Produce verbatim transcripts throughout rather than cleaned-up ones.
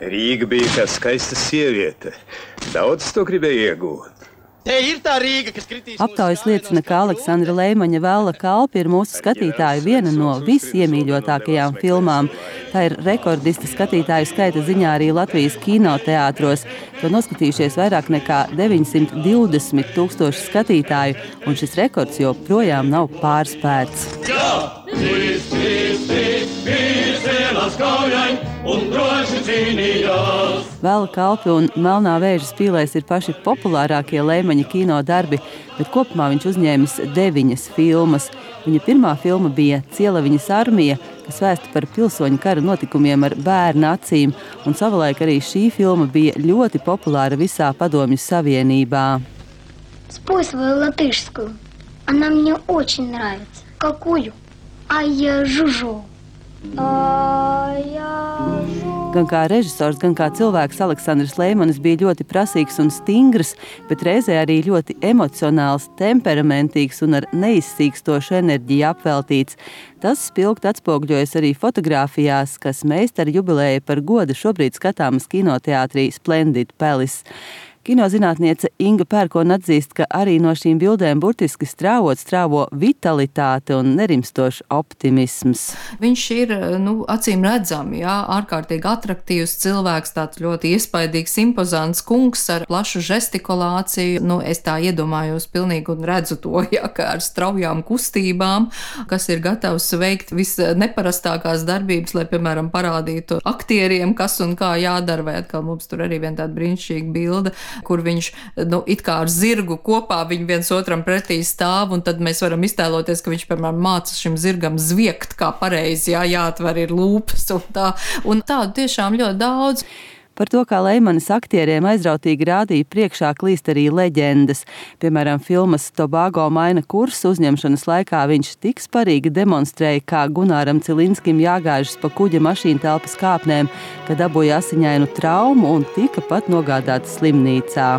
Rīga bija kā skaista sieviete. Daudz to gribēja iegūt. Te ir tā Rīga, kas kritīs. Aptaujas liecina, ka Aleksandra Leimaņa Vēla kalpi ir mūsu skatītāju viena no visiemīļotākajām filmām. Tā ir rekordista skatītāju skaita ziņā arī Latvijas kinoteātros. To noskatījušies vairāk nekā deviņsimt divdesmit tūkstoši skatītāju, un šis rekords joprojām nav pārspērts. Jā, trīs, trīs, trīs, trīs, ielas kaujai un droši cīnījās. Vēla kalpi un Melnā vēža spīlēs ir paši populārākie Leimaņa kino darbi, bet kopumā viņš uzņēmis deviņas filmas. Viņa pirmā filma bija Cielaviņas armija, kas vēsta par pilsoņu kara notikumiem ar bērnu acīm, un savulaik arī šī filma bija ļoti populāra visā Padomju Savienībā. Спой свою латышскую. Она мне очень нравится. Какую? Ай, жужу. Gan kā režisors, gan kā cilvēks Aleksandrs Leimanis bija ļoti prasīgs un stingrs, bet reizē arī ļoti emocionāls, temperamentīgs un ar neizsīkstošu enerģiju apveltīts. Tas spilgt atspogļojas arī fotogrāfijās, kas meistara jubilēja par godu šobrīd skatāmas kinoteātrī Splendid Palace. Kinozinātniece Inga Pērkona atzīst, ka arī no šīm bildēm burtiski strāvot strāvo vitalitāte un nerimstošs optimisms. Viņš ir, nu, acīm redzami, jā, ārkārtīgi atraktīvs cilvēks, tāds ļoti iespaidīgs, impozants kungs ar plašu žestikulāciju. Nu, es tā iedomājos pilnīgi un redzu to, jā, kā ar straujām kustībām, kas ir gatavs veikt visneparastākās darbības, lai, piemēram, parādītu aktieriem, kas un kā jādara, vai atkal mums tur arī vien tāda brīnišķīga bilde, kur viņš, nu, it kā ar zirgu kopā viņi viens otram pretī stāv, un tad mēs varam iztēloties, ka viņš, piemēram, māca šim zirgam zviegt, kā pareizi, jā, jāatver ir lūpas un tā, un tādu tiešām ļoti daudz. Par to, kā Leimanis aktieriem aizrautīgi rādīja priekšā klīst arī leģendas. Piemēram, filmas Tobago maina kursu uzņemšanas laikā viņš tik sparīgi demonstrēja, kā Gunāram Cilinskim jāgāžas pa kuģa mašīntelpas kāpnēm, ka dabūja asiņainu traumu un tika pat nogādāts slimnīcā.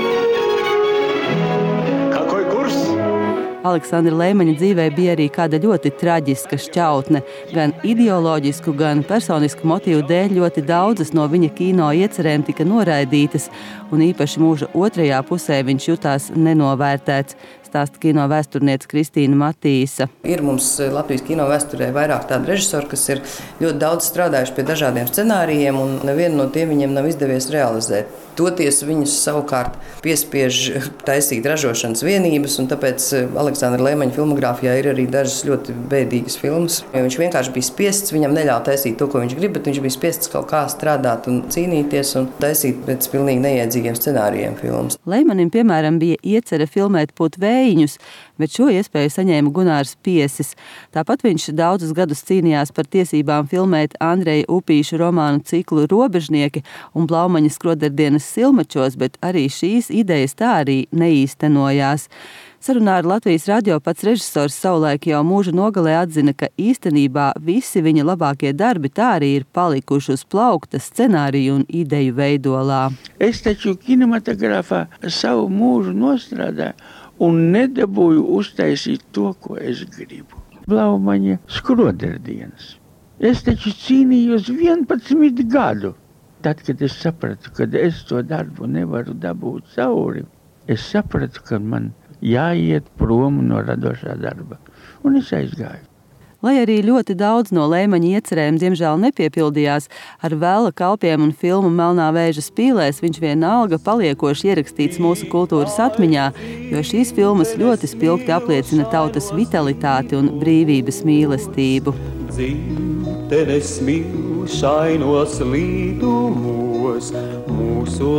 Aleksandra Leimaņa dzīvē bija arī kāda ļoti traģiska šķautne. Gan ideoloģisku, gan personisku motīvu dēļ ļoti daudzas no viņa kino iecerēm tika noraidītas, un īpaši mūža otrajā pusē viņš jutās nenovērtēts. Stāsta kino vēsturniece Kristīna Matīsa. Ir mums Latvijas kino vēsturē vairāk tādu režisoru, kas ir ļoti daudz strādājuši pie dažādiem scenārijiem, un nevienu no tiem viņiem nav izdevies realizēt. Toties viņus savukārt piespiež taisīt ražošanas vienības, un tāpēc Aleksandra Leimaņa filmogrāfijā ir arī dažas ļoti bēdīgas filmas. Viņš vienkārši bija spiests, viņam neļāva taisīt to, ko viņš grib, bet viņš bija spiests kaut kā strādāt un cīnīties un taisīt pēc pilnīgi neiedzīgiem scenārijiem filmas. Leimanim, piemēram, bija iecerē filmēt Put vējiņus, bet šo iespēju saņēma Gunārs Piesis. Tāpat viņš daudzus gadus cīnījās par tiesībām filmēt Andreja Upīša romānu ciklu Robežnieki un Blaumaņa Skroderdienas Silmačos, bet arī šīs idejas tā arī neīstenojās. Sarunā ar Latvijas radio pats režisors savulaik jau mūža nogalē atzina, ka īstenībā visi viņa labākie darbi tā arī ir palikuši uz plaukta scenāriju un ideju veidolā. Es taču kinematogrāfā savu mūžu nostrādāju un nedabūju uztaisīt to, ko es gribu. Blaumaņa Skroderdienas. Es taču cīnījos vienpadsmit gadu. Tad, kad es sapratu, ka es to darbu nevaru dabūt cauri, es sapratu, ka man jāiet prom no radošā darba. Un es aizgāju. Lai arī ļoti daudz no Leimaņa iecerēm diemžēl nepiepildījās, ar Vēla kalpiem un filmu Melnā vēža spīlēs viņš vienalga paliekoši ierakstīts mūsu kultūras atmiņā, jo šīs filmas ļoti spilgti apliecina tautas vitalitāti un brīvības mīlestību. Dzītenes šainos līdumos mūsu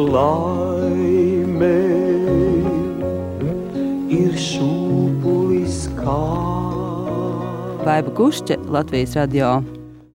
laime ir šūpulis kā. Baiba Gušķe, Latvijas radio.